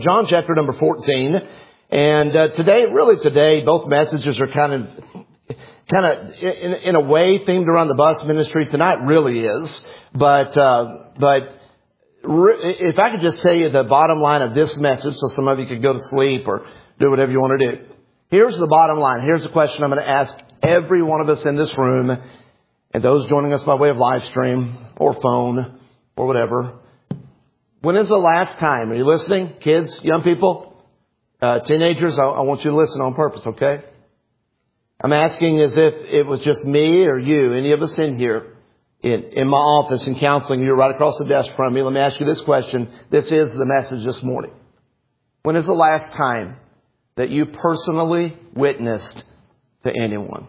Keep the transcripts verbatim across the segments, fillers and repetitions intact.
John chapter number fourteen. And uh, today, really today, both messages are kind of, kind of in, in a way themed around the bus ministry. Tonight really is. But, uh, but re- if I could just tell you the bottom line of this message so some of you could go to sleep or do whatever you want to do. Here's the bottom line. Here's the question I'm going to ask every one of us in this room and those joining us by way of live stream or phone or whatever. When is the last time? Are you listening? Kids, young people, uh, teenagers, I, I want you to listen on purpose, okay? I'm asking as if it was just me or you, any of us in here, in, in my office in counseling, you're right across the desk from me. Let me ask you this question. This is the message this morning. When is the last time that you personally witnessed to anyone?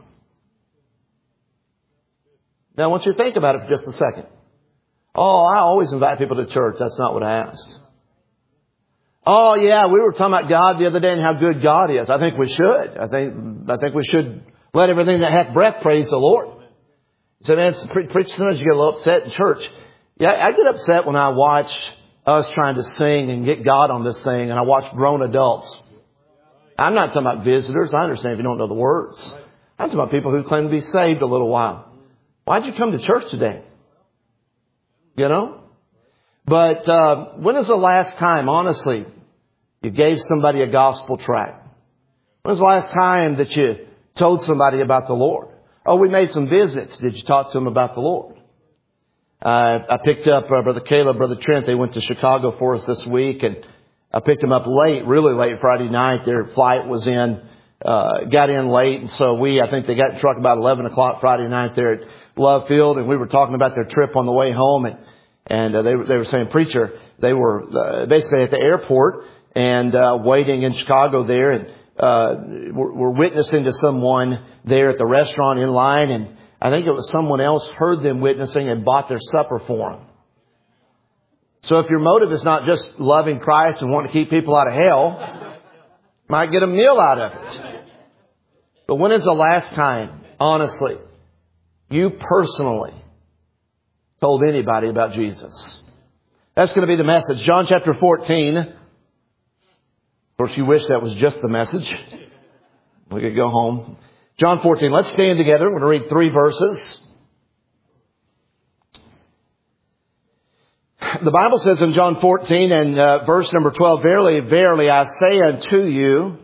Now I want you to think about it for just a second. Oh, I always invite people to church. That's not what I asked. Oh, yeah, we were talking about God the other day and how good God is. I think we should. I think I think we should let everything that hath breath praise the Lord. So, man, pre- preach sometimes you get a little upset in church. Yeah, I get upset when I watch us trying to sing and get God on this thing, and I watch grown adults. I'm not talking about visitors. I understand if you don't know the words. I'm talking about people who claim to be saved a little while. Why'd you come to church today? You know? But uh, when is the last time, honestly, you gave somebody a gospel tract? When was the last time that you told somebody about the Lord? Oh, we made some visits. Did you talk to them about the Lord? Uh, I picked up uh, Brother Caleb, Brother Trent. They went to Chicago for us this week, and I picked them up late, really late Friday night. Their flight was in, uh, got in late, and so we, I think they got in the truck about eleven o'clock Friday night there at Love Field, and we were talking about their trip on the way home, and and uh, they they were saying, preacher, they were uh, basically at the airport and uh, waiting in Chicago there, and uh, we're, we're witnessing to someone there at the restaurant in line, and I think it was someone else heard them witnessing and bought their supper for them. So if your motive is not just loving Christ and wanting to keep people out of hell, might get a meal out of it. But when is the last time, honestly, you personally told anybody about Jesus? That's going to be the message. John chapter fourteen. Of course, you wish that was just the message. We could go home. John fourteen. Let's stand together. We're going to read three verses. The Bible says in John fourteen and uh, verse number twelve, Verily, verily, I say unto you,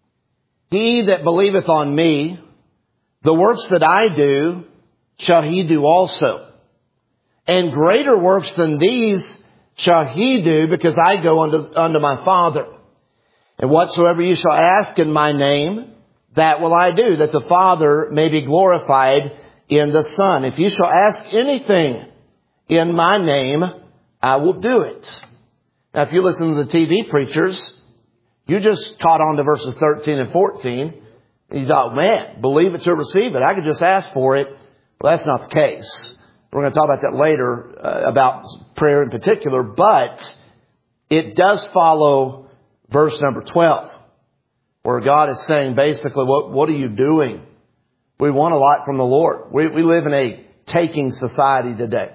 he that believeth on me, the works that I do, shall he do also. And greater works than these shall he do, because I go unto, unto my Father. And whatsoever you shall ask in my name, that will I do, that the Father may be glorified in the Son. If you shall ask anything in my name, I will do it. Now, if you listen to the T V preachers, you just caught on to verses thirteen and fourteen. And you thought, man, believe it to receive it. I could just ask for it. Well, that's not the case. We're going to talk about that later, uh, about prayer in particular. But it does follow verse number twelve, where God is saying basically, what, what are you doing? We want a lot from the Lord. We, we live in a taking society today.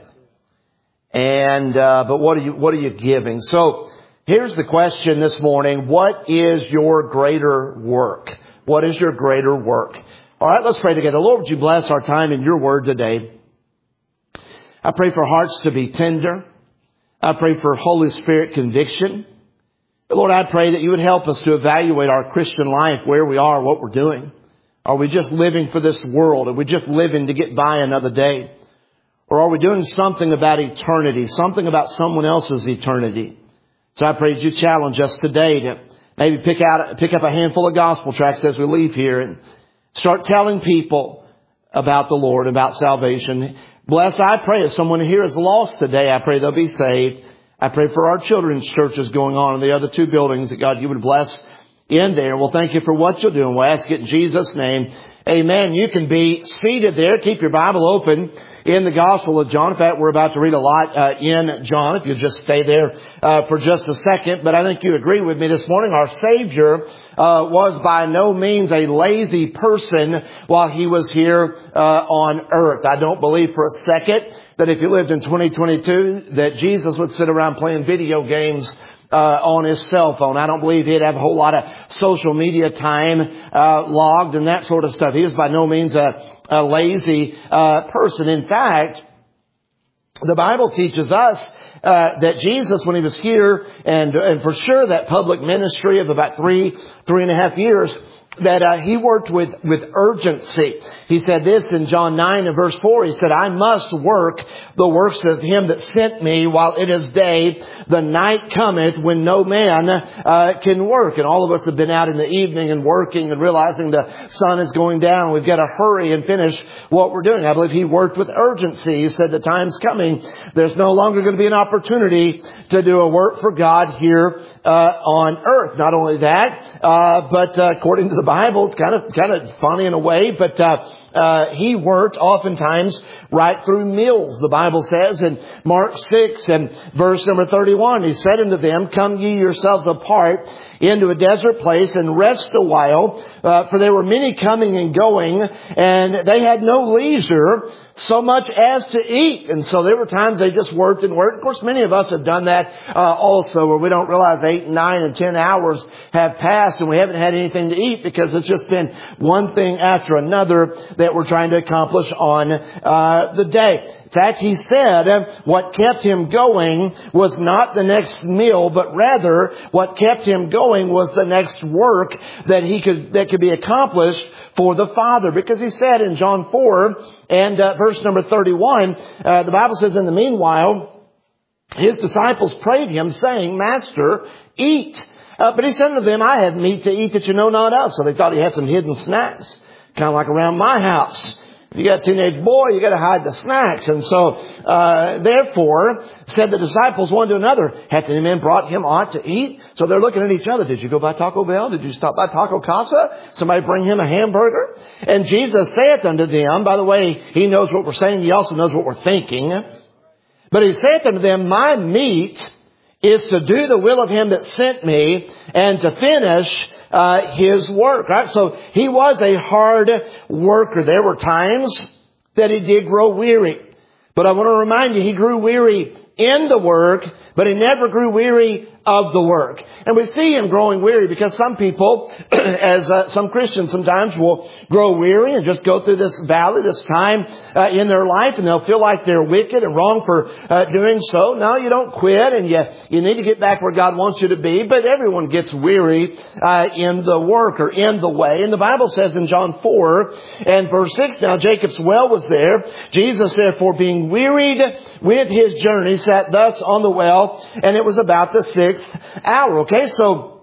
And, uh, but what are you, what are you giving? So here's the question this morning. What is your greater work? What is your greater work? All right, let's pray together. Lord, would you bless our time in your word today? I pray for hearts to be tender. I pray for Holy Spirit conviction. But Lord, I pray that you would help us to evaluate our Christian life, where we are, what we're doing. Are we just living for this world? Are we just living to get by another day? Or are we doing something about eternity, something about someone else's eternity? So I pray that you challenge us today to maybe pick out, pick up a handful of gospel tracts as we leave here and start telling people about the Lord, about salvation. Bless, I pray, if someone here is lost today, I pray they'll be saved. I pray for our children's churches going on in the other two buildings, that God, you would bless in there. Well, thank you for what you're doing. We'll ask it in Jesus' name. Amen. You can be seated there. Keep your Bible open in the Gospel of John. In fact, we're about to read a lot uh, in John, if you just stay there uh, for just a second. But I think you agree with me this morning. Our Savior uh, was by no means a lazy person while he was here uh, on earth. I don't believe for a second that if you lived in twenty twenty-two that Jesus would sit around playing video games uh, on his cell phone. I don't believe he'd have a whole lot of social media time uh, logged and that sort of stuff. He was by no means a, a lazy uh, person. In fact, the Bible teaches us uh, that Jesus, when he was here, and, and for sure that public ministry of about three, three and a half years, that uh, he worked with, with urgency. He said this in John nine and verse four. He said, I must work the works of him that sent me while it is day. The night cometh when no man uh, can work. And all of us have been out in the evening and working and realizing the sun is going down. We've got to hurry and finish what we're doing. I believe he worked with urgency. He said the time's coming. There's no longer going to be an opportunity to do a work for God here uh, on earth. Not only that, uh, but uh, according to the Bible, it's kind of kind of funny in a way, but uh, uh, he worked oftentimes right through meals. The Bible says in Mark six and verse number thirty-one, he said unto them, come ye yourselves apart into a desert place and rest a while, uh, for there were many coming and going, and they had no leisure so much as to eat. And so there were times they just worked and worked. Of course, many of us have done that uh, also, where we don't realize eight, nine, and ten hours have passed and we haven't had anything to eat because it's just been one thing after another that we're trying to accomplish on uh, the day. In fact, he said what kept him going was not the next meal, but rather what kept him going was the next work that he could, that could be accomplished for the Father. Because he said in John four and uh, verse number thirty-one, uh, the Bible says, in the meanwhile, his disciples prayed him, saying, Master, eat. Uh, but he said to them, I have meat to eat that you know not of. So they thought he had some hidden snacks, kind of like around my house. If you got a teenage boy, you got to hide the snacks. And so, uh, therefore, said the disciples one to another, hath any man brought him aught to eat? So they're looking at each other. Did you go by Taco Bell? Did you stop by Taco Casa? Somebody bring him a hamburger? And Jesus saith unto them, by the way, he knows what we're saying. He also knows what we're thinking. But he saith unto them, my meat is to do the will of him that sent me and to finish Uh, his work, right? So he was a hard worker. There were times that he did grow weary. But I want to remind you, he grew weary in the work, but he never grew weary of the work. And we see him growing weary because some people, as uh, some Christians sometimes will grow weary and just go through this valley, this time uh, in their life, and they'll feel like they're wicked and wrong for uh, doing so. No, you don't quit, and you you need to get back where God wants you to be. But everyone gets weary uh, in the work or in the way. And the Bible says in John four and verse six, now Jacob's well was there. Jesus, therefore, being wearied with his journey, sat thus on the well, and it was about the sixth hour. Okay, so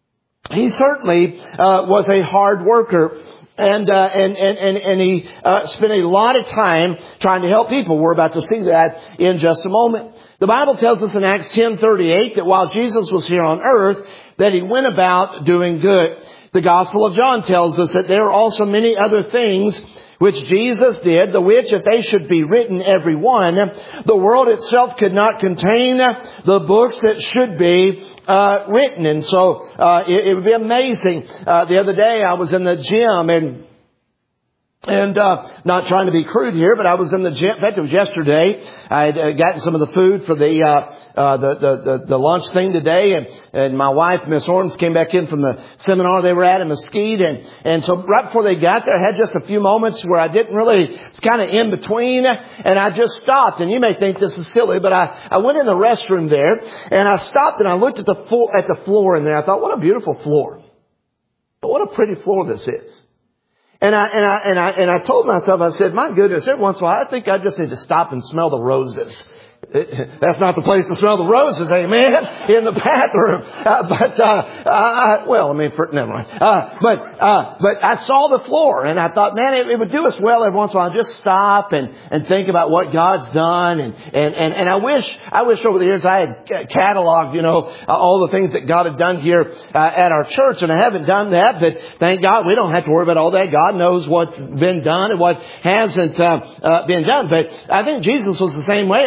he certainly uh, was a hard worker. And, uh, and, and, and, and he, uh, spent a lot of time trying to help people. We're about to see that in just a moment. The Bible tells us in Acts ten thirty-eight that while Jesus was here on earth, that he went about doing good. The Gospel of John tells us that there are also many other things which Jesus did, the which if they should be written every one, the world itself could not contain the books that should be uh, written. And so uh, it, it would be amazing. Uh, the other day I was in the gym and And, uh, not trying to be crude here, but I was in the gym. In fact, it was yesterday. I had uh, gotten some of the food for the, uh, uh, the, the, the, the lunch thing today. And, and my wife, Miss Horns, came back in from the seminar they were at in Mesquite. And, and so right before they got there, I had just a few moments where I didn't really, it's kind of in between. And I just stopped. And you may think this is silly, but I, I went in the restroom there and I stopped and I looked at the floor, at the floor in there. I thought, what a beautiful floor. But what a pretty floor this is. And I, and I, and I, and I told myself, I said, my goodness, every once in a while, I think I just need to stop and smell the roses. That's not the place to smell the roses, amen, in the bathroom. Uh, but, uh, I, well, I mean, for, never mind. Uh, but, uh, but I saw the floor and I thought, man, it, it would do us well every once in a while. Just stop and, and think about what God's done. And, and, and, and I wish, I wish over the years I had cataloged, you know, uh, all the things that God had done here, uh, at our church. And I haven't done that, but thank God we don't have to worry about all that. God knows what's been done and what hasn't, uh, uh, been done. But I think Jesus was the same way. I think it was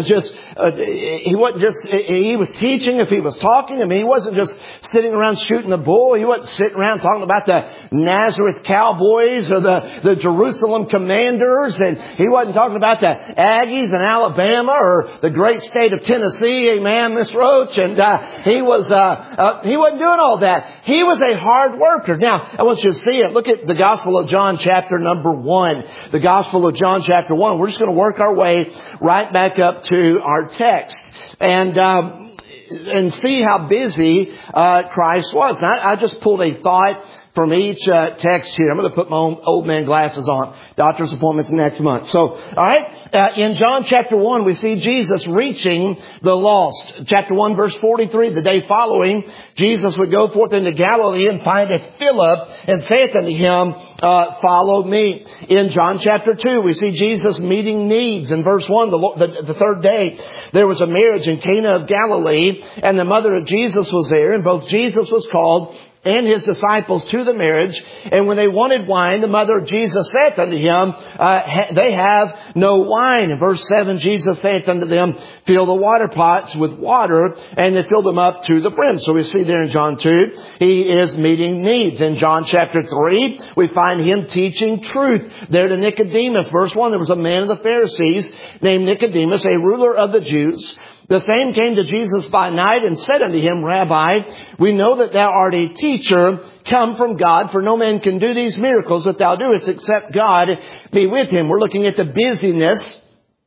just, uh, he wasn't just, he was teaching if he was talking. I mean, he wasn't just sitting around shooting the bull. He wasn't sitting around talking about the Nazareth Cowboys or the, the Jerusalem Commanders. And he wasn't talking about the Aggies in Alabama or the great state of Tennessee. Amen, Miss Roach. And, uh, he was, uh, uh, he wasn't doing all that. He was a hard worker. Now, I want you to see it. Look at the Gospel of John chapter number one. The Gospel of John chapter one. We're just going to work our way right back up to our text. And, um, and see how busy, uh, Christ was. Now, I, I just pulled a thought from each uh, text here. I'm going to put my own old man glasses on. Doctor's appointments next month. So, all right. Uh, in John chapter one, we see Jesus reaching the lost. Chapter one, verse forty-three. The day following, Jesus would go forth into Galilee and findeth Philip and saith unto him, uh, follow me. In John chapter two, we see Jesus meeting needs. In verse one, the, the, the third day, there was a marriage in Cana of Galilee, and the mother of Jesus was there, and both Jesus was called and his disciples to the marriage. And when they wanted wine, the mother of Jesus saith unto him, uh, ha- they have no wine. In verse seven, Jesus saith unto them, fill the water pots with water, and they filled them up to the brim. So we see there in John two, he is meeting needs. In John chapter three, we find him teaching truth. There to Nicodemus, verse one, there was a man of the Pharisees named Nicodemus, a ruler of the Jews. The same came to Jesus by night and said unto him, Rabbi, we know that thou art a teacher come from God, for no man can do these miracles that thou doest except God be with him. We're looking at the busyness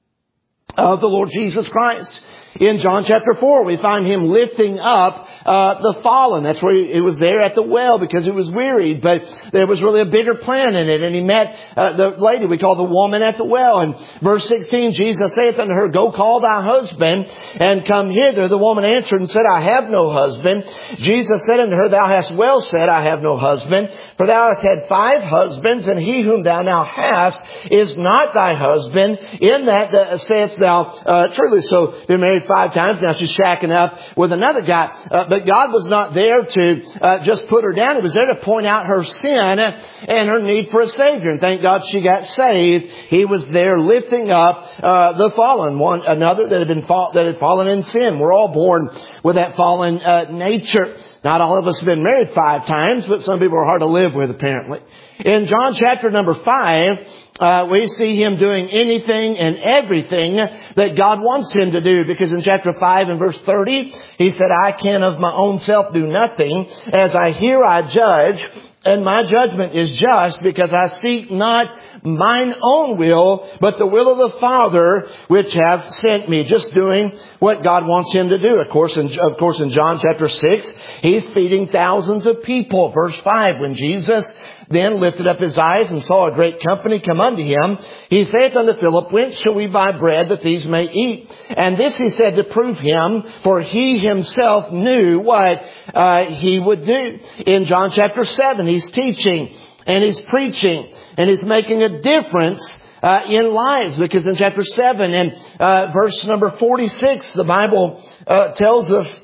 of the Lord Jesus Christ. In John chapter four, we find him lifting up uh the fallen. That's where he, he was there at the well because he was wearied. But there was really a bigger plan in it. And he met uh, the lady we call the woman at the well. And verse sixteen, Jesus saith unto her, go call thy husband and come hither. The woman answered and said, I have no husband. Jesus said unto her, thou hast well said, I have no husband. For thou hast had five husbands, and he whom thou now hast is not thy husband. In that, that sayest thou uh, truly. So been married five times. Now she's shacking up with another guy. Uh, but God was not there to uh, just put her down. He was there to point out her sin and her need for a Savior. And thank God she got saved. He was there lifting up uh, the fallen, one another that had been fall, that had fallen in sin. We're all born with that fallen uh, nature. Not all of us have been married five times, but some people are hard to live with, apparently. In John chapter number five, uh, we see him doing anything and everything that God wants him to do. Because in chapter five and verse thirty, he said, I can of my own self do nothing. As I hear, I judge. And my judgment is just, because I seek not mine own will, but the will of the Father which hath sent me. Just doing what God wants him to do. Of course, in, of course, in John chapter six, he's feeding thousands of people. Verse five, when Jesus then lifted up his eyes and saw a great company come unto him, he saith unto Philip, whence shall we buy bread that these may eat? And this he said to prove him, for he himself knew what uh, he would do. In John chapter seven, he's teaching and he's preaching and he's making a difference uh, in lives. Because in chapter seven and uh, verse number forty-six, the Bible uh, tells us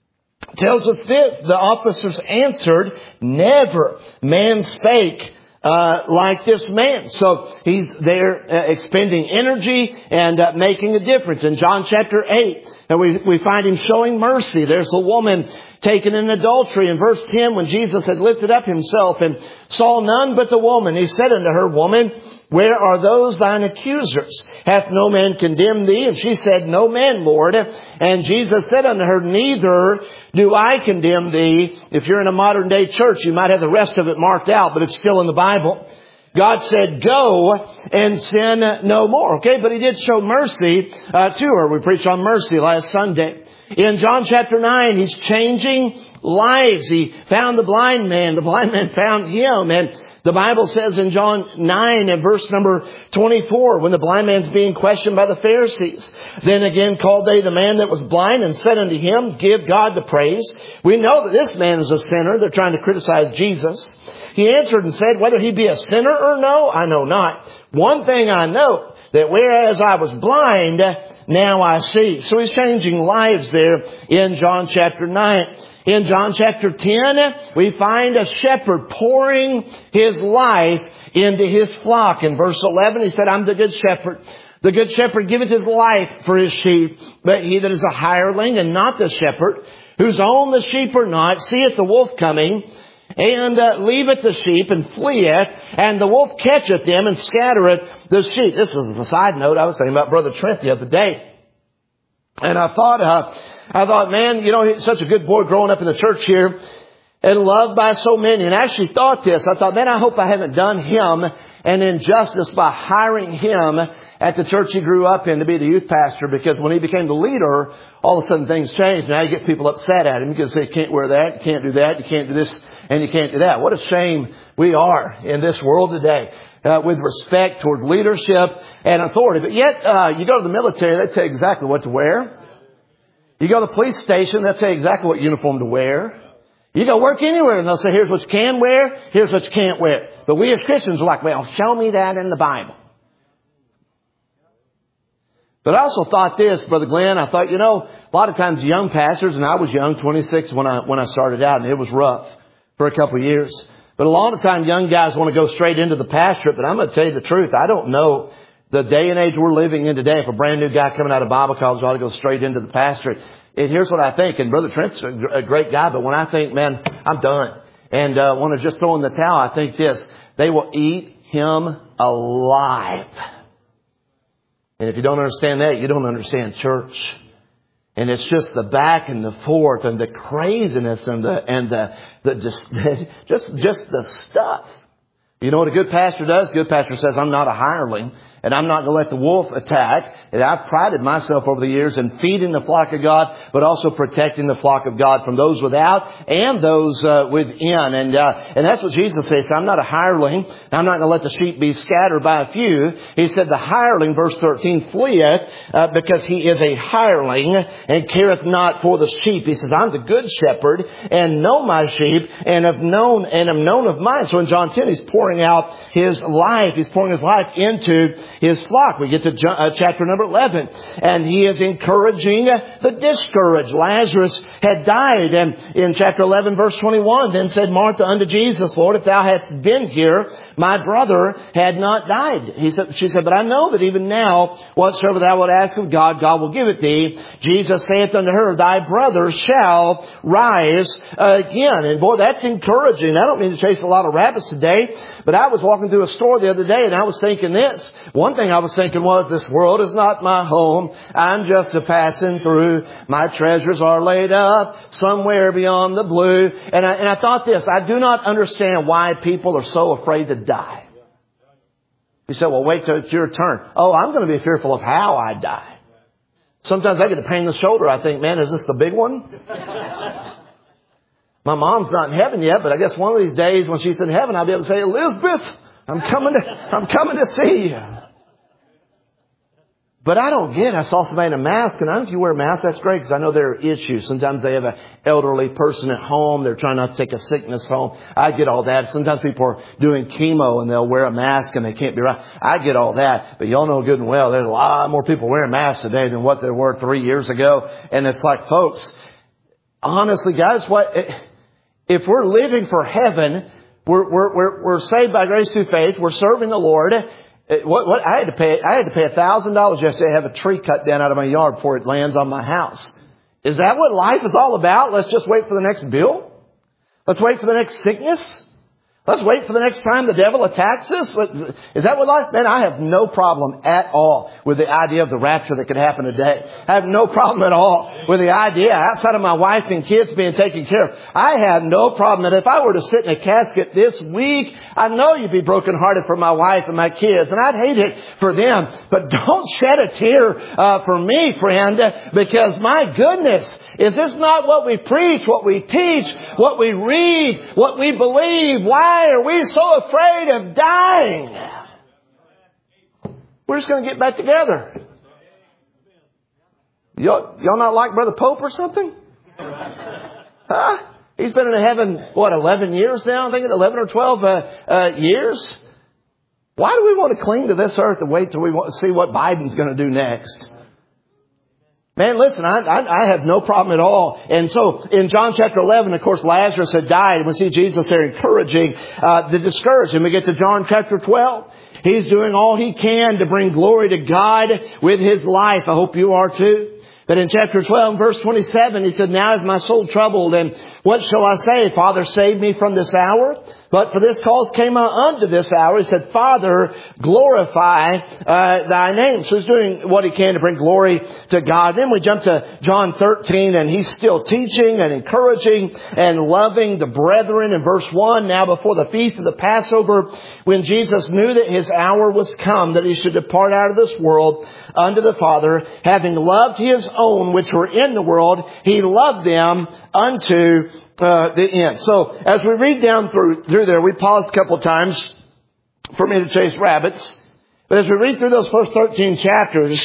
tells us this, the officers answered, never man spake uh like this man. So he's there uh, expending energy and uh, making a difference. In John chapter eight, and we, we find him showing mercy. There's a woman taken in adultery. In verse ten, when Jesus had lifted up himself and saw none but the woman, he said unto her, woman, where are those thine accusers? Hath no man condemned thee? And she said, no man, Lord. And Jesus said unto her, neither do I condemn thee. If you're in a modern day church, you might have the rest of it marked out, but it's still in the Bible. God said, go and sin no more. Okay, but he did show mercy uh, to her. We preached on mercy last Sunday. In John chapter nine, he's changing lives. He found the blind man. The blind man found him. And the Bible says in John nine and verse number twenty-four, when the blind man's being questioned by the Pharisees, then again called they the man that was blind and said unto him, give God the praise. We know that this man is a sinner. They're trying to criticize Jesus. He answered and said, whether he be a sinner or no, I know not. One thing I know, that whereas I was blind, now I see. So he's changing lives there in John chapter nine. In John chapter ten, we find a shepherd pouring his life into his flock. In verse eleven, he said, I'm the good shepherd. The good shepherd giveth his life for his sheep, but he that is a hireling and not the shepherd, whose own the sheep are not, seeth the wolf coming, and uh, leaveth the sheep and fleeth, and the wolf catcheth them and scattereth the sheep. This is a side note. I was thinking about Brother Trent the other day. And I thought, uh, I thought, man, you know, he's such a good boy growing up in the church here and loved by so many. And I actually thought this. I thought, man, I hope I haven't done him an injustice by hiring him at the church he grew up in to be the youth pastor, because when he became the leader, all of a sudden things changed. Now he gets people upset at him because they can't wear that, you can't do that, you can't do this, and you can't do that. What a shame we are in this world today uh, with respect toward leadership and authority. But yet, uh, you go to the military, they tell you exactly what to wear. You go to the police station, they'll tell you exactly what uniform to wear. You go work anywhere and they'll say, here's what you can wear, here's what you can't wear. But we as Christians are like, well, show me that in the Bible. But I also thought this, Brother Glenn, I thought, you know, a lot of times young pastors, and I was young, twenty-six when I, when I started out, and it was rough for a couple of years. But a lot of time young guys want to go straight into the pastorate, but I'm going to tell you the truth. I don't know the day and age we're living in today. If a brand new guy coming out of Bible college ought to go straight into the pastorate. And here's what I think, and Brother Trent's a great guy, but when I think, man, I'm done, and uh, want to just throw in the towel, I think this: they will eat him alive. And if you don't understand that, you don't understand church. And it's just the back and the forth and the craziness and the and the the just just just the stuff. You know what a good pastor does? A good pastor says, I'm not a hireling, and I'm not going to let the wolf attack. And I've prided myself over the years in feeding the flock of God, but also protecting the flock of God from those without and those uh, within. And uh, and that's what Jesus says. I'm not a hireling. I'm not going to let the sheep be scattered by a few. He said the hireling, verse thirteen, fleeth uh, because he is a hireling and careth not for the sheep. He says, I'm the good shepherd and know my sheep and have known and am known of mine. So in John ten, he's pouring out his life. He's pouring his life into his flock. We get to uh, chapter number eleven, and he is encouraging the discouraged. Lazarus had died, and in chapter eleven, verse twenty-one, then said Martha unto Jesus, Lord, if thou hadst been here, my brother had not died. He said, she said, but I know that even now, whatsoever thou wilt ask of God, God will give it thee. Jesus saith unto her, thy brother shall rise again. And boy, that's encouraging. I don't mean to chase a lot of rabbits today, but I was walking through a store the other day, and I was thinking this. One thing I was thinking was, this world is not my home. I'm just a passing through. My treasures are laid up somewhere beyond the blue. And I, and I thought this. I do not understand why people are so afraid to die. You said, well, wait till it's your turn. Oh, I'm going to be fearful of how I die. Sometimes I get a pain in the shoulder. I think, man, is this the big one? My mom's not in heaven yet, but I guess one of these days when she's in heaven, I'll be able to say, Elizabeth, I'm coming to, I'm coming to see you. But I don't get it. I saw somebody in a mask, and I don't know if you wear a mask, that's great, because I know there are issues. Sometimes they have an elderly person at home. They're trying not to take a sickness home. I get all that. Sometimes people are doing chemo, and they'll wear a mask, and they can't be right. I get all that. But y'all know good and well, there's a lot more people wearing masks today than what there were three years ago. And it's like, folks, honestly, guys, what if we're living for heaven, we're, we're, we're, we're saved by grace through faith, we're serving the Lord. What, what, I had to pay, I had to pay a thousand dollars yesterday to have a tree cut down out of my yard before it lands on my house. Is that what life is all about? Let's just wait for the next bill? Let's wait for the next sickness? Let's wait for the next time the devil attacks us? Is that what life? Man, I have no problem at all with the idea of the rapture that could happen today. I have no problem at all with the idea, outside of my wife and kids being taken care of, I have no problem that if I were to sit in a casket this week, I know you'd be brokenhearted for my wife and my kids, and I'd hate it for them. But don't shed a tear uh, for me, friend, because my goodness, is this not what we preach, what we teach, what we read, what we believe? Why are we so afraid of dying? We're just going to get back together. Y'all, y'all not like Brother Pope or something? Huh? He's been in heaven, what, eleven years now? I'm thinking eleven or twelve uh, uh, years. Why do we want to cling to this earth and wait till we want to see what Biden's going to do next? Man, listen, I, I, I have no problem at all. And so in John chapter eleven, of course, Lazarus had died. We see Jesus there encouraging uh, the discouraged. And we get to John chapter twelve. He's doing all he can to bring glory to God with his life. I hope you are too. But in chapter twelve, verse twenty-seven, he said, now is my soul troubled, and what shall I say? Father, save me from this hour. But for this cause came I unto this hour. He said, Father, glorify uh, thy name. So he's doing what he can to bring glory to God. Then we jump to John thirteen, and he's still teaching and encouraging and loving the brethren. In verse one, now before the feast of the Passover, when Jesus knew that his hour was come, that he should depart out of this world unto the Father, having loved his own which were in the world, he loved them unto uh, the end. So as we read down through through there, we paused a couple of times for me to chase rabbits. But as we read through those first thirteen chapters,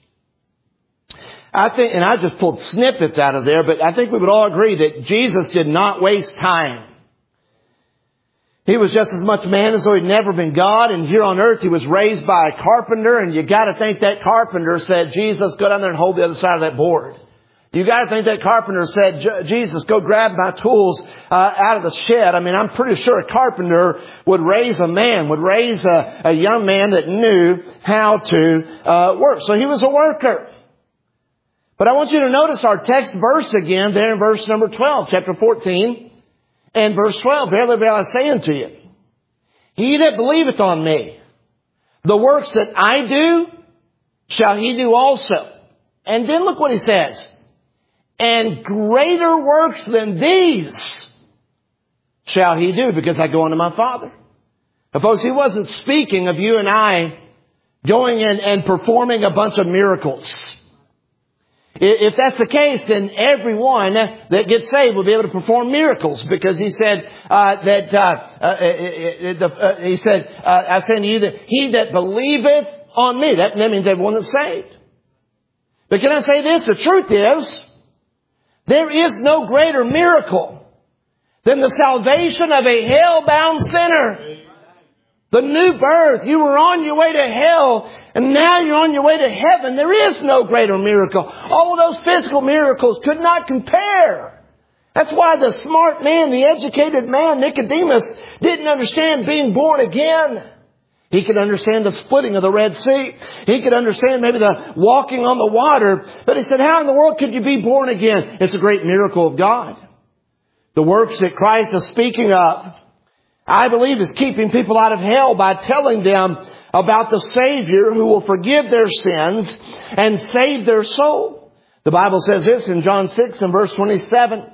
I think, and I just pulled snippets out of there, but I think we would all agree that Jesus did not waste time. He was just as much man as though he'd never been God. And here on earth, he was raised by a carpenter. And you got to think that carpenter said, Jesus, go down there and hold the other side of that board. You got to think that carpenter said, Jesus, go grab my tools uh, out of the shed. I mean, I'm pretty sure a carpenter would raise a man, would raise a, a young man that knew how to uh, work. So he was a worker. But I want you to notice our text verse again there in verse number twelve, chapter fourteen. And verse twelve, verily, verily, I say unto you, he that believeth on me, the works that I do, shall he do also. And then look what he says. And greater works than these shall he do, because I go unto my Father. Now, folks, he wasn't speaking of you and I going in and performing a bunch of miracles. If that's the case, then everyone that gets saved will be able to perform miracles, because he said uh, that uh, uh, uh, uh, he said, uh, "I say unto you that he that believeth on me," that, that means everyone that's saved. But can I say this? The truth is, there is no greater miracle than the salvation of a hell-bound sinner. The new birth. You were on your way to hell, and now you're on your way to heaven. There is no greater miracle. All of those physical miracles could not compare. That's why the smart man, the educated man, Nicodemus, didn't understand being born again. He could understand the splitting of the Red Sea. He could understand maybe the walking on the water. But he said, how in the world could you be born again? It's a great miracle of God. The works that Christ is speaking of, I believe, is keeping people out of hell by telling them about the Savior who will forgive their sins and save their soul. The Bible says this in John six and verse twenty-seven.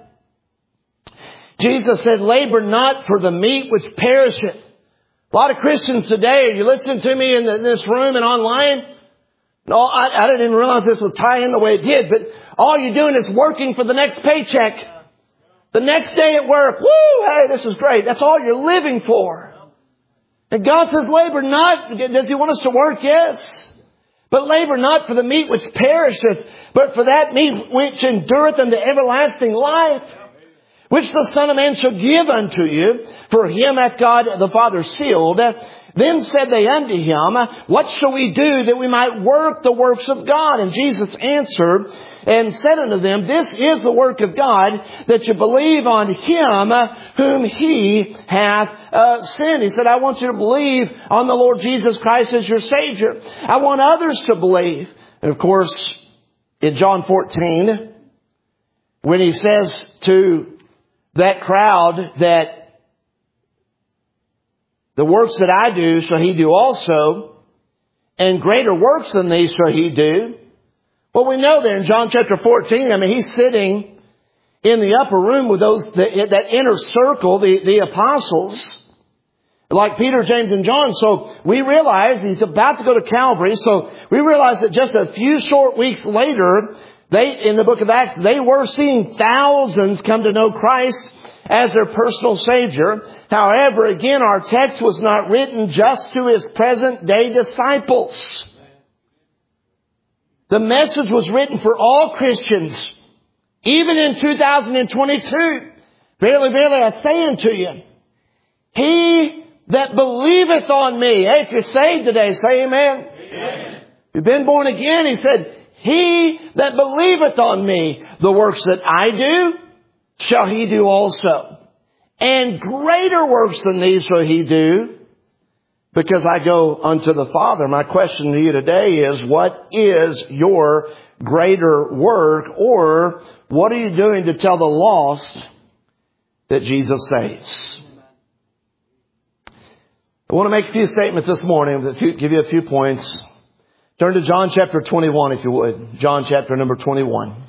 Jesus said, labor not for the meat which perisheth. A lot of Christians today, are you listening to me in, the, in this room and online? No, I, I didn't even realize this would tie in the way it did, but all you're doing is working for the next paycheck. The next day at work, woo, hey, this is great. That's all you're living for. And God says labor not, does he want us to work? Yes. But labor not for the meat which perisheth, but for that meat which endureth unto everlasting life, which the Son of Man shall give unto you. For him hath God the Father sealed. Then said they unto him, what shall we do that we might work the works of God? And Jesus answered and said unto them, this is the work of God, that you believe on him whom he hath uh, sent. He said, I want you to believe on the Lord Jesus Christ as your Savior. I want others to believe. And of course, in John fourteen, when he says to that crowd that the works that I do shall he do also, and greater works than these shall he do. Well, we know there in John chapter fourteen, I mean, he's sitting in the upper room with those, the, that inner circle, the, the apostles, like Peter, James, and John. So we realize he's about to go to Calvary. So we realize that just a few short weeks later, they, in the book of Acts, they were seeing thousands come to know Christ as their personal Savior. However, again, our text was not written just to his present day disciples. The message was written for all Christians, even in two thousand twenty-two. Verily, verily, I say unto you, he that believeth on me. Hey, if you're saved today, say amen. Amen. You've been born again. He said, He that believeth on me, the works that I do, shall he do also. And greater works than these shall he do, because I go unto the Father. My question to you today is, what is your greater work, or what are you doing to tell the lost that Jesus saves? I want to make a few statements this morning, give you a few points. Turn to John chapter twenty-one, if you would. John chapter number twenty-one.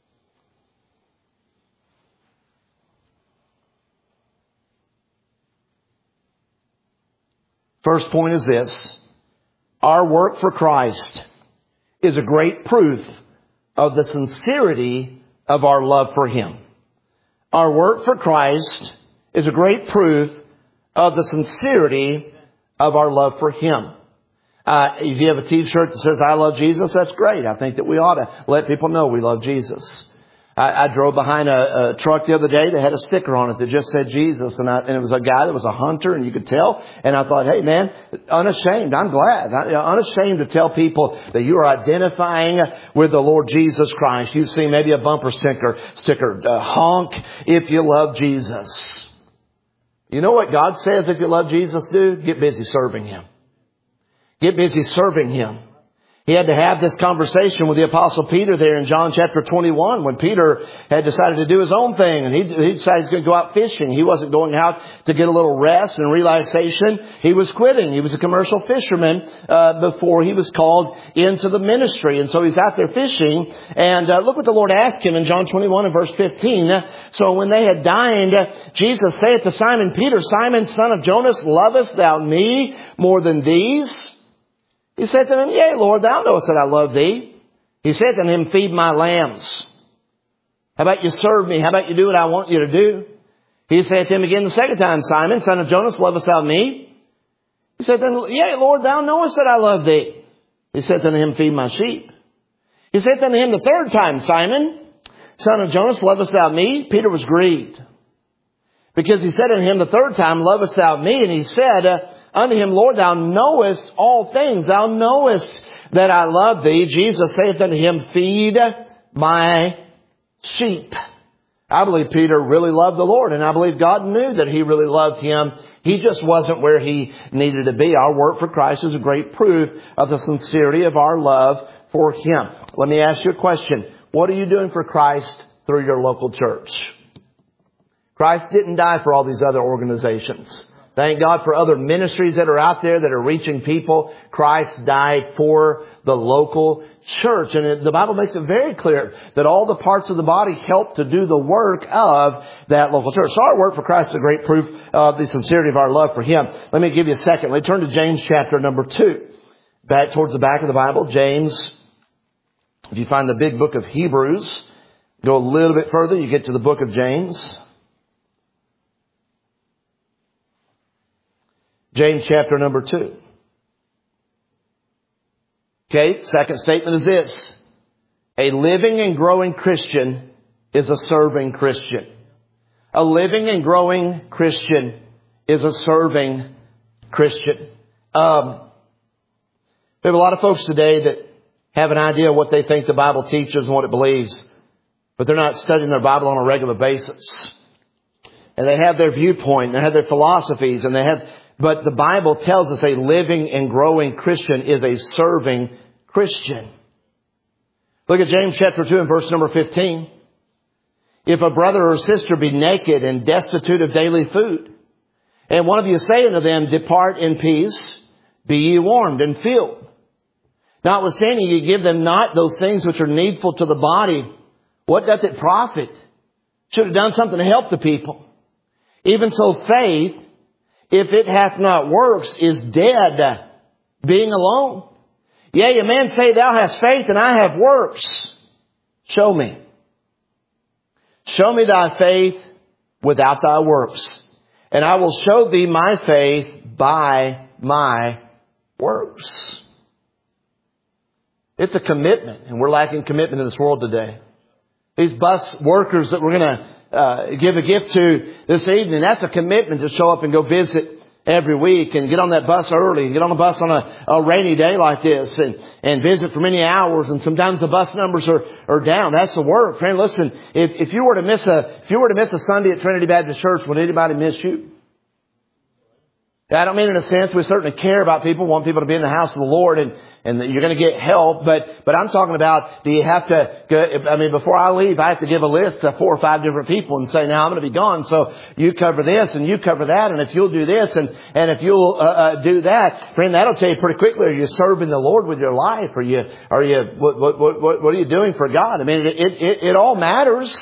First point is this. Our work for Christ is a great proof of the sincerity of our love for Him. Our work for Christ is a great proof of the sincerity of our love for Him. Uh, if you have a t-shirt that says, I love Jesus, that's great. I think that we ought to let people know we love Jesus. I, I drove behind a, a truck the other day that had a sticker on it that just said Jesus. And, I, and it was a guy that was a hunter, and you could tell. And I thought, hey man, unashamed. I'm glad. I, unashamed to tell people that you are identifying with the Lord Jesus Christ. You see maybe a bumper sticker, sticker, uh, honk if you love Jesus. You know what God says if you love Jesus, dude? Get busy serving Him. Get busy serving Him. He had to have this conversation with the Apostle Peter there in John chapter twenty-one when Peter had decided to do his own thing, and he, he decided he was going to go out fishing. He wasn't going out to get a little rest and relaxation. He was quitting. He was a commercial fisherman uh, before he was called into the ministry. And so he's out there fishing, and uh, look what the Lord asked him in John twenty-one and verse fifteen. So when they had dined, Jesus saith to Simon Peter, Simon, son of Jonas, lovest thou me more than these? He said to him, Yea, Lord, thou knowest that I love thee. He said to him, Feed my lambs. How about you serve me? How about you do what I want you to do? He said to him again the second time, Simon, son of Jonas, lovest thou me? He said to him, Yea, Lord, thou knowest that I love thee. He said to him, Feed my sheep. He said to him the third time, Simon, son of Jonas, lovest thou me? Peter was grieved, because he said to him the third time, Lovest thou me? And he said uh, unto him, Lord, thou knowest all things. Thou knowest that I love thee. Jesus saith unto him, Feed my sheep. I believe Peter really loved the Lord, and I believe God knew that he really loved him. He just wasn't where he needed to be. Our work for Christ is a great proof of the sincerity of our love for Him. Let me ask you a question. What are you doing for Christ through your local church? Christ didn't die for all these other organizations. Thank God for other ministries that are out there that are reaching people. Christ died for the local church. And it, the Bible makes it very clear that all the parts of the body help to do the work of that local church. So our work for Christ is a great proof of the sincerity of our love for Him. Let me give you a second. Let's turn to James chapter number two. Back towards the back of the Bible, James. If you find the big book of Hebrews, go a little bit further, you get to the book of James. James chapter number two. Okay, second statement is this. A living and growing Christian is a serving Christian. A living and growing Christian is a serving Christian. Um, we have a lot of folks today that have an idea of what they think the Bible teaches and what it believes, but they're not studying their Bible on a regular basis. And they have their viewpoint, and they have their philosophies, and they have... But the Bible tells us a living and growing Christian is a serving Christian. Look at James chapter two and verse number fifteen. If a brother or sister be naked and destitute of daily food, and one of you say unto them, Depart in peace, be ye warmed and filled. Notwithstanding, you give them not those things which are needful to the body. What doth it profit? Should have done something to help the people. Even so faith, if it hath not works, is dead, being alone. Yea, a man say, Thou hast faith, and I have works. Show me. Show me thy faith without thy works, and I will show thee my faith by my works. It's a commitment, and we're lacking commitment in this world today. These bus workers that we're going to Uh, give a gift to this evening, that's a commitment to show up and go visit every week and get on that bus early and get on the bus on a, a rainy day like this and, and visit for many hours. And sometimes the bus numbers are, are down. That's the work. Friend, listen, if, if you were to miss a, if you were to miss a Sunday at Trinity Baptist Church, would anybody miss you? I don't mean in a sense we certainly care about people, want people to be in the house of the Lord and, and that you're going to get help. But, but I'm talking about, do you have to, go, I mean, before I leave, I have to give a list of four or five different people and say, now I'm going to be gone. So you cover this and you cover that. And if you'll do this and, and if you'll, uh, uh, do that, friend, that'll tell you pretty quickly, are you serving the Lord with your life? Are you, are you, what, what, what, what are you doing for God? I mean, it, it, it, it all matters.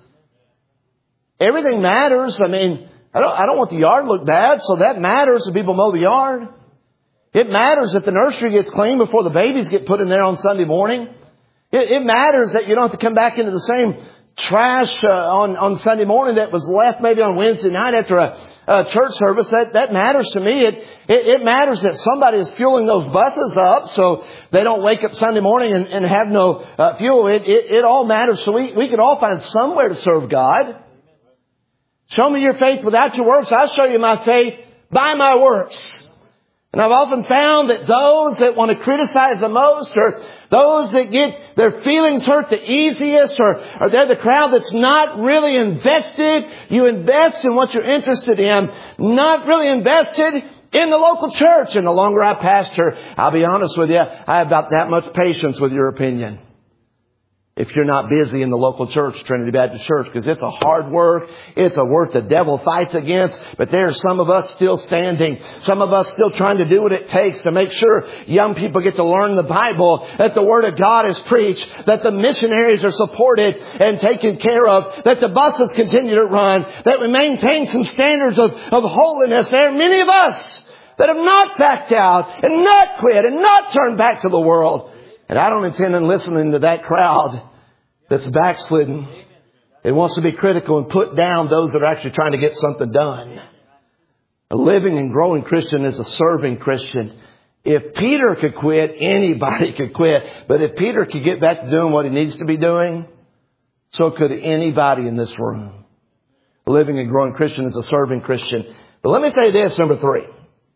Everything matters. I mean, I don't, I don't want the yard to look bad, so that matters if people mow the yard. It matters if the nursery gets clean before the babies get put in there on Sunday morning. It, it matters that you don't have to come back into the same trash uh, on, on Sunday morning that was left maybe on Wednesday night after a, a church service. That, that matters to me. It, it, it matters that somebody is fueling those buses up so they don't wake up Sunday morning and, and have no uh, fuel. It, it, it all matters. So we, we can all find somewhere to serve God. Show me your faith without your works. I'll show you my faith by my works. And I've often found that those that want to criticize the most, or those that get their feelings hurt the easiest, or, or they're the crowd that's not really invested. You invest in what you're interested in, not really invested in the local church. And the longer I pastor, I'll be honest with you, I have about that much patience with your opinion. If you're not busy in the local church, Trinity Baptist Church, because it's a hard work. It's a work the devil fights against. But there's some of us still standing. Some of us still trying to do what it takes to make sure young people get to learn the Bible, that the Word of God is preached, that the missionaries are supported and taken care of, that the buses continue to run, that we maintain some standards of, of holiness. There are many of us that have not backed out and not quit and not turned back to the world. And I don't intend on listening to that crowd that's backslidden. It wants to be critical and put down those that are actually trying to get something done. A living and growing Christian is a serving Christian. If Peter could quit, anybody could quit. But if Peter could get back to doing what he needs to be doing, so could anybody in this room. A living and growing Christian is a serving Christian. But let me say this, number three.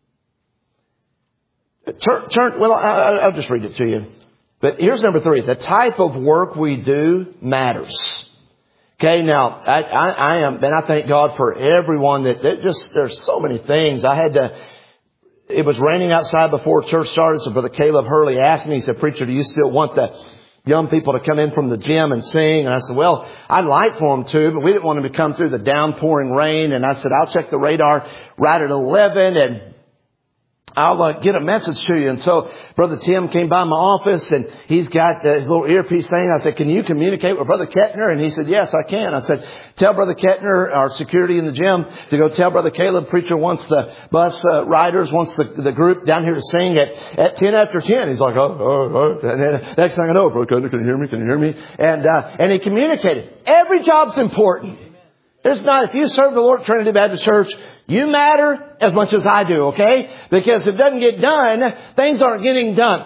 Turn, turn, well, I, I'll just read it to you. But here's number three. The type of work we do matters. Okay, now, I, I, I am, and I thank God for everyone that, that just, there's so many things. I had to, it was raining outside before church started, so Brother Caleb Hurley asked me, he said, "Preacher, do you still want the young people to come in from the gym and sing?" And I said, "Well, I'd like for them to, but we didn't want them to come through the downpouring rain." And I said, "I'll check the radar right at eleven and I'll uh, get a message to you." And so Brother Tim came by my office and he's got the little earpiece thing. I said, "Can you communicate with Brother Kettner?" And he said, "Yes, I can." I said, "Tell Brother Kettner, our security in the gym, to go tell Brother Caleb, preacher wants the bus uh, riders, wants the, the group down here to sing at, at ten after ten. He's like, "Oh, oh, oh." And then next thing I know, "Brother Kettner, can you hear me? Can you hear me?" And, uh, and he communicated. Every job's important. It's not, if you serve the Lord at Trinity Baptist Church, you matter as much as I do, okay? Because if it doesn't get done, things aren't getting done.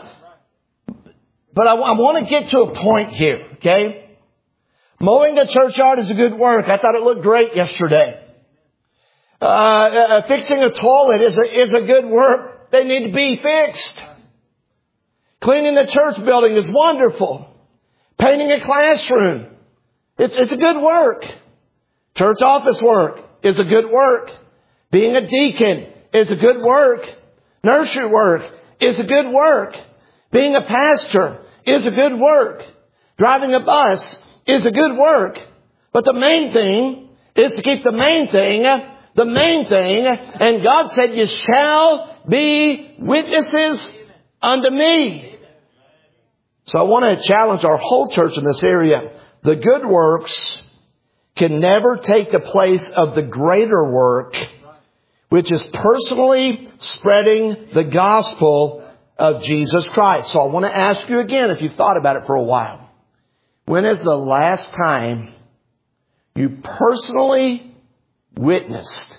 But I, I want to get to a point here, okay? Mowing the churchyard is a good work. I thought it looked great yesterday. Uh, uh, fixing a toilet is a, is a good work. They need to be fixed. Cleaning the church building is wonderful. Painting a classroom, it's, it's a good work. Church office work is a good work. Being a deacon is a good work. Nursery work is a good work. Being a pastor is a good work. Driving a bus is a good work. But the main thing is to keep the main thing, the main thing. And God said, "You shall be witnesses unto me." So I want to challenge our whole church in this area. The good works can never take the place of the greater work, which is personally spreading the gospel of Jesus Christ. So I want to ask you again, if you've thought about it for a while, when is the last time you personally witnessed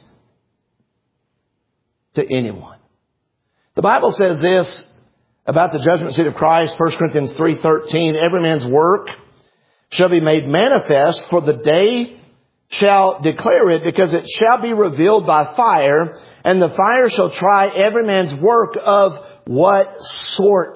to anyone? The Bible says this about the judgment seat of Christ, First Corinthians three thirteen, "Every man's work shall be made manifest, for the day shall declare it, because it shall be revealed by fire, and the fire shall try every man's work of what sort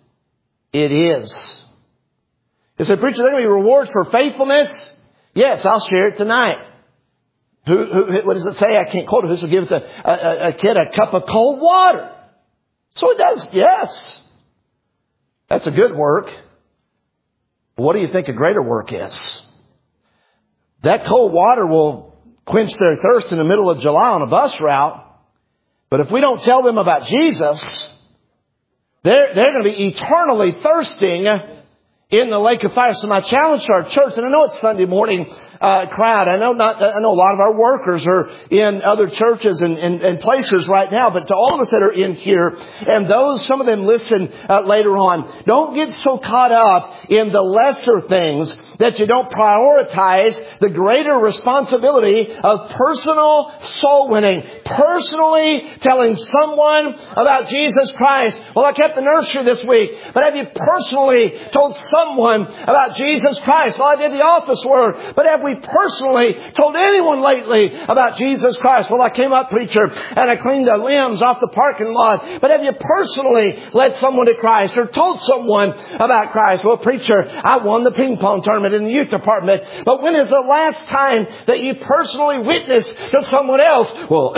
it is. You say, preacher, there are going to be rewards for faithfulness? Yes, I'll share it tonight. Who, who, what does it say? I can't quote it. Who will give a, a, a kid a cup of cold water? So it does, yes. That's a good work. What do you think a greater work is? That cold water will quench their thirst in the middle of July on a bus route. But if we don't tell them about Jesus, they're, they're going to be eternally thirsting in the lake of fire. So my challenge to our church, and I know it's Sunday morning uh, crowd. I know not. I know a lot of our workers are in other churches and, and, and places right now. But to all of us that are in here, and those, some of them listen uh, later on, don't get so caught up in the lesser things that you don't prioritize the greater responsibility of personal soul winning. Personally telling someone about Jesus Christ. Well, I kept the nursery this week, but have you personally told someone about Jesus Christ? Well, I did the office work, but have we personally told anyone lately about Jesus Christ? Well, I came up, preacher, and I cleaned the limbs off the parking lot, but have you personally led someone to Christ or told someone about Christ? Well, preacher, I won the ping pong tournament in the youth department, but when is the last time that you personally witnessed to someone else? Well,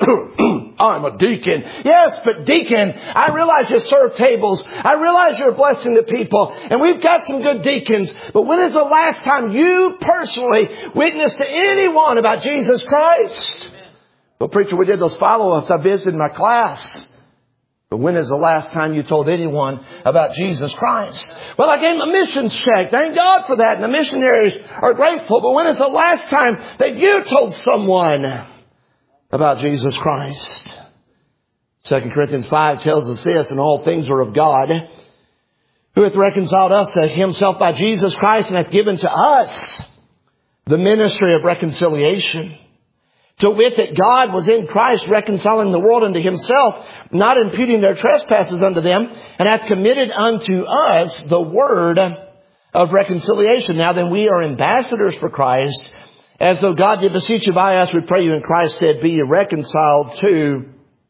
I'm a deacon. Yes, but deacon, I realize you serve tables. I realize you're a blessing to people. And we've got some good deacons. But when is the last time you personally witnessed to anyone about Jesus Christ? Well, preacher, we did those follow-ups. I visited my class. But when is the last time you told anyone about Jesus Christ? Well, I gave them a missions check. Thank God for that. And the missionaries are grateful. But when is the last time that you told someone about Jesus Christ? Second Corinthians five tells us this, and all things are of God, who hath reconciled us to himself by Jesus Christ, and hath given to us the ministry of reconciliation. To wit, that God was in Christ reconciling the world unto himself, not imputing their trespasses unto them, and hath committed unto us the word of reconciliation. Now then, we are ambassadors for Christ, as though God did beseech you by us, we pray you in Christ said, be ye reconciled to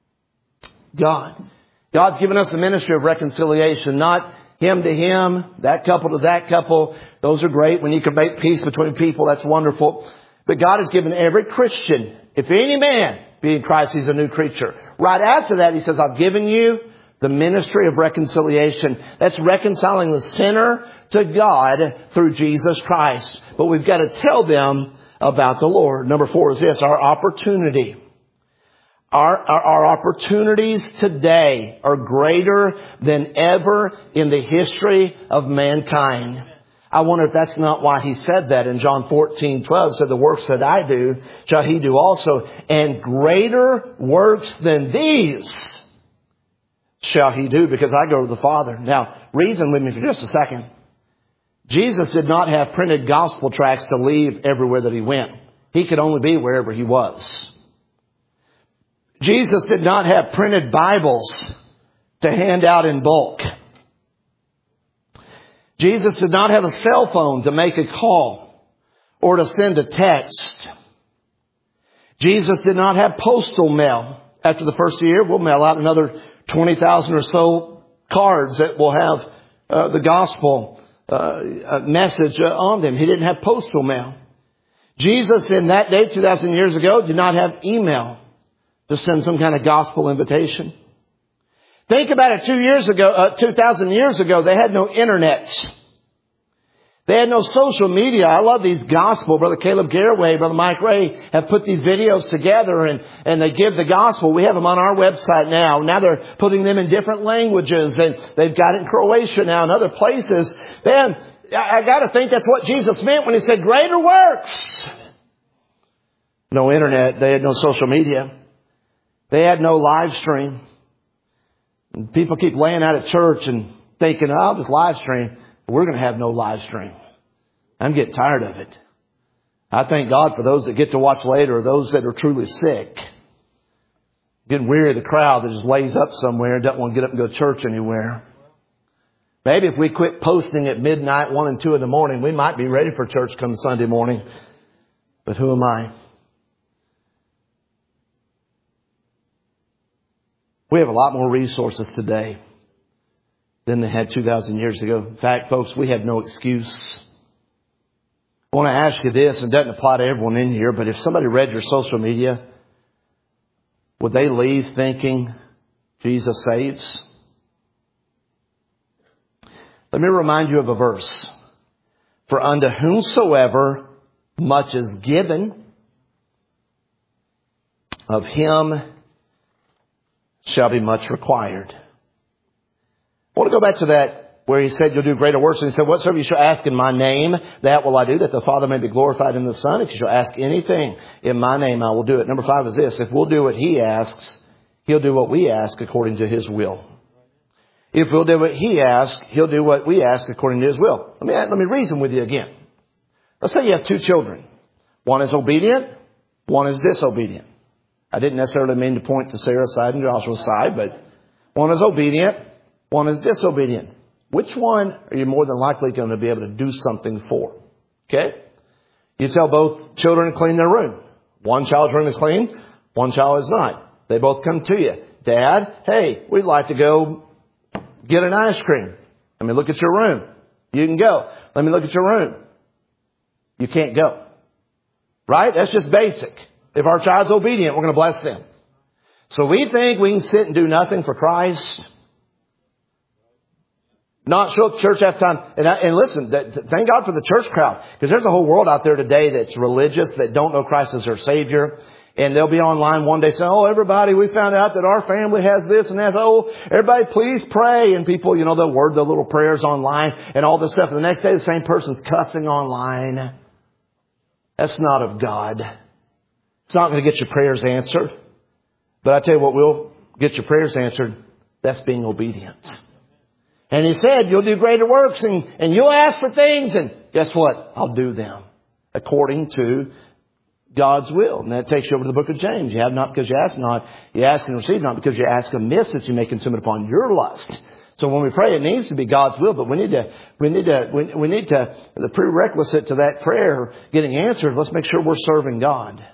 God. God's given us the ministry of reconciliation, not him to him, that couple to that couple. Those are great. When you can make peace between people, that's wonderful. But God has given every Christian, if any man be in Christ, he's a new creature. Right after that, he says, I've given you the ministry of reconciliation. That's reconciling the sinner to God through Jesus Christ. But we've got to tell them about the Lord. Number four is this, our opportunity. Our, our, our opportunities today are greater than ever in the history of mankind. I wonder if that's not why he said that in John fourteen twelve. Said, the works that I do shall he do also, and greater works than these shall he do, because I go to the Father. Now, reason with me for just a second. Jesus did not have printed gospel tracts to leave everywhere that he went. He could only be wherever he was. Jesus did not have printed Bibles to hand out in bulk. Jesus did not have a cell phone to make a call or to send a text. Jesus did not have postal mail. After the first year, we'll mail out another twenty thousand or so cards that will have uh, the gospel uh, message uh, on them. He didn't have postal mail. Jesus in that day, two thousand years ago, did not have email to send some kind of gospel invitation. Think about it. Two years ago, uh, two thousand years ago, they had no internet. They had no social media. I love these gospel. Brother Caleb Garraway, Brother Mike Ray have put these videos together and, and they give the gospel. We have them on our website now. Now they're putting them in different languages, and they've got it in Croatia now and other places. Man, I, I got to think that's what Jesus meant when he said greater works. No internet. They had no social media. They had no live stream. And people keep laying out at church and thinking, oh, I'll just live stream. We're going to have no live stream. I'm getting tired of it. I thank God for those that get to watch later, or those that are truly sick. Getting weary of the crowd that just lays up somewhere and doesn't want to get up and go to church anywhere. Maybe if we quit posting at midnight, one and two in the morning, we might be ready for church come Sunday morning. But who am I? We have a lot more resources today than they had two thousand years ago. In fact, folks, we have no excuse. I want to ask you this, and it doesn't apply to everyone in here, but if somebody read your social media, would they leave thinking Jesus saves? Let me remind you of a verse. For unto whomsoever much is given, of him shall be much required. I want to go back to that where he said you'll do greater works. And he said, whatsoever you shall ask in my name, that will I do, that the Father may be glorified in the Son. If you shall ask anything in my name, I will do it. Number five is this. If we'll do what he asks, he'll do what we ask according to his will. If we'll do what he asks, he'll do what we ask according to his will. Let me, let me reason with you again. Let's say you have two children. One is obedient. One is disobedient. I didn't necessarily mean to point to Sarah's side and Joshua's side, but one is obedient. One is disobedient. Which one are you more than likely going to be able to do something for? Okay? You tell both children to clean their room. One child's room is clean. One child is not. They both come to you. Dad, hey, we'd like to go get an ice cream. Let me look at your room. You can go. Let me look at your room. You can't go. Right? That's just basic. If our child's obedient, we're going to bless them. So we think we can sit and do nothing for Christ. Not show up to church half the time. And, I, and listen, that, thank God for the church crowd. Because there's a whole world out there today that's religious, that don't know Christ as their Savior. And they'll be online one day saying, oh, everybody, we found out that our family has this and that. Oh, everybody, please pray. And people, you know, they'll word their little prayers online and all this stuff. And the next day, the same person's cussing online. That's not of God. It's not going to get your prayers answered. But I tell you what will get your prayers answered. That's being obedient. And he said, you'll do greater works and, and you'll ask for things. And guess what? I'll do them according to God's will. And that takes you over to the book of James. You have not because you ask not. You ask and receive not because you ask amiss that you may consume it upon your lust. So when we pray, it needs to be God's will, but we need to, we need to, we, we need to, the prerequisite to that prayer getting answered, let's make sure we're serving God.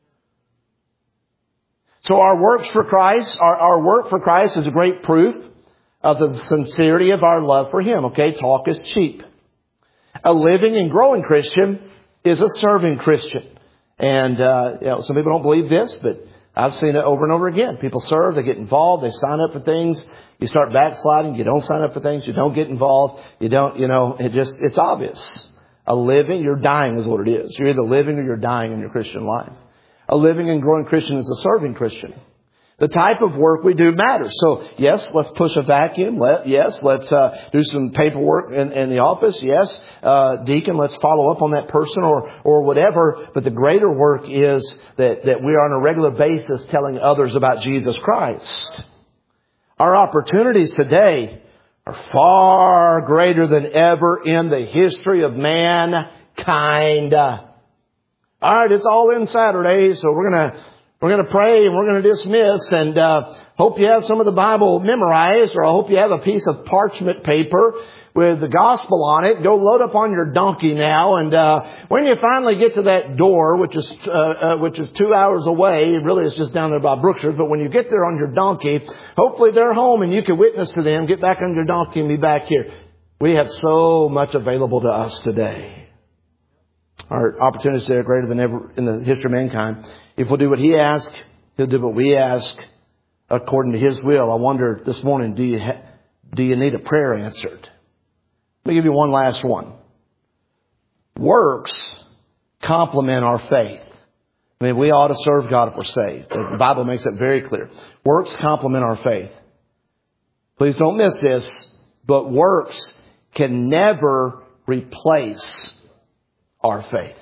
So our works for Christ, our, our work for Christ is a great proof of the sincerity of our love for Him. Okay, talk is cheap. A living and growing Christian is a serving Christian. And, uh, you know, some people don't believe this, but I've seen it over and over again. People serve, they get involved, they sign up for things. You start backsliding, you don't sign up for things, you don't get involved, you don't, you know, it just, it's obvious. A living, you're dying is what it is. You're either living or you're dying in your Christian life. A living and growing Christian is a serving Christian. The type of work we do matters. So, yes, let's push a vacuum. Let, yes, let's uh, do some paperwork in, in the office. Yes, uh, deacon, let's follow up on that person or or whatever. But the greater work is that, that we are on a regular basis telling others about Jesus Christ. Our opportunities today are far greater than ever in the history of mankind. All right, it's all in Saturday, so we're going to We're going to pray and we're going to dismiss, and uh, hope you have some of the Bible memorized, or I hope you have a piece of parchment paper with the gospel on it. Go load up on your donkey now, and uh, when you finally get to that door, which is uh, uh, which is two hours away, really it's just down there by Brookshire, but when you get there on your donkey, hopefully they're home and you can witness to them. Get back on your donkey and be back here. We have so much available to us today. Our opportunities are greater than ever in the history of mankind. If we'll do what He asks, He'll do what we ask according to His will. I wonder this morning, do you ha- do you need a prayer answered? Let me give you one last one. Works complement our faith. I mean, we ought to serve God if we're saved. The Bible makes it very clear. Works complement our faith. Please don't miss this, but works can never replace our faith.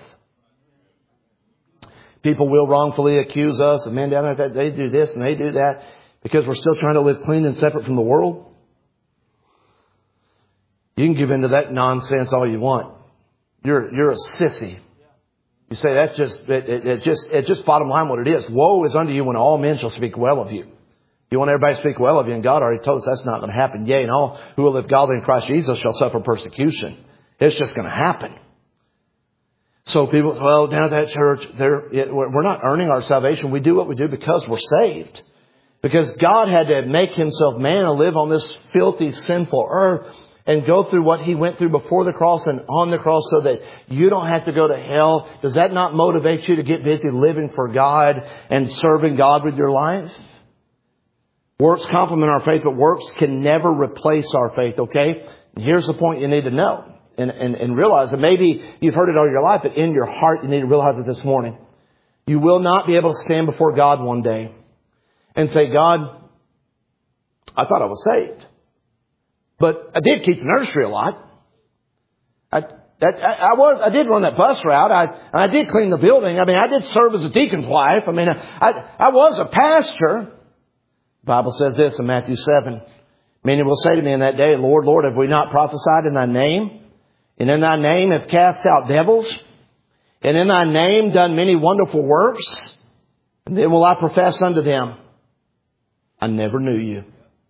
People will wrongfully accuse us of men down there that they do this and they do that because we're still trying to live clean and separate from the world. You can give into that nonsense all you want. You're you're a sissy. You say that's just it, it, it just it's just bottom line what it is. Woe is unto you when all men shall speak well of you. You want everybody to speak well of you, and God already told us that's not going to happen. Yea, and all who will live godly in Christ Jesus shall suffer persecution. It's just going to happen. So people, well, down at that church, they're, we're not earning our salvation. We do what we do because we're saved. Because God had to make Himself man and live on this filthy, sinful earth and go through what He went through before the cross and on the cross so that you don't have to go to hell. Does that not motivate you to get busy living for God and serving God with your life? Works complement our faith, but works can never replace our faith, okay? And here's the point you need to know and, and, and realize that maybe you've heard it all your life, but in your heart you need to realize it this morning. You will not be able to stand before God one day and say, God, I thought I was saved, but I did keep the nursery a lot. I, that, I, I was, I did run that bus route. I, I did clean the building. I mean, I did serve as a deacon's wife. I mean, I, I was a pastor. The Bible says this in Matthew seven. Many will say to me in that day, Lord, Lord, have we not prophesied in Thy name? And in Thy name have cast out devils? And in Thy name done many wonderful works? And then will I profess unto them, I never knew you.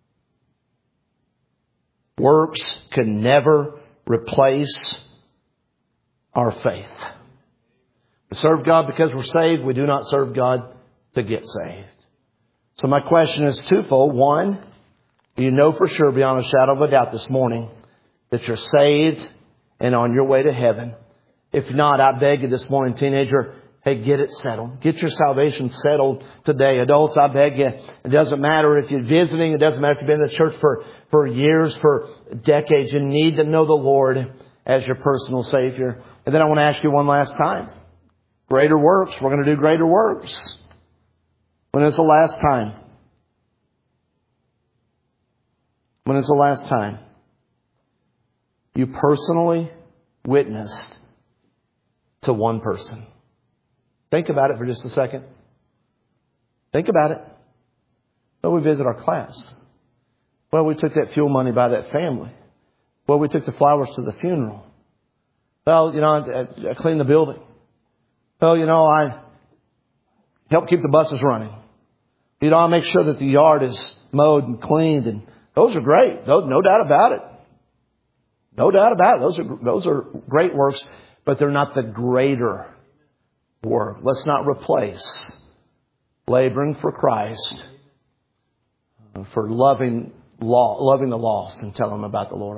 Works can never replace our faith. We serve God because we're saved. We do not serve God to get saved. So my question is twofold. One, you know for sure beyond a shadow of a doubt this morning that you're saved and on your way to heaven. If not, I beg you this morning, teenager, hey, get it settled. Get your salvation settled today. Adults, I beg you. It doesn't matter if you're visiting. It doesn't matter if you've been in the church for, for years, for decades. You need to know the Lord as your personal Savior. And then I want to ask you one last time. Greater works. We're going to do greater works. When is the last time? When is the last time you personally witnessed to one person? Think about it for just a second. Think about it. Well, we visit our class. Well, we took that fuel money by that family. Well, we took the flowers to the funeral. Well, you know, I, I cleaned the building. Well, you know, I helped keep the buses running. You know, I make sure that the yard is mowed and cleaned, and those are great. Those, no doubt about it. No doubt about it. Those are those are great works, but they're not the greater work. Let's not replace laboring for Christ for loving law, loving the lost and telling them about the Lord.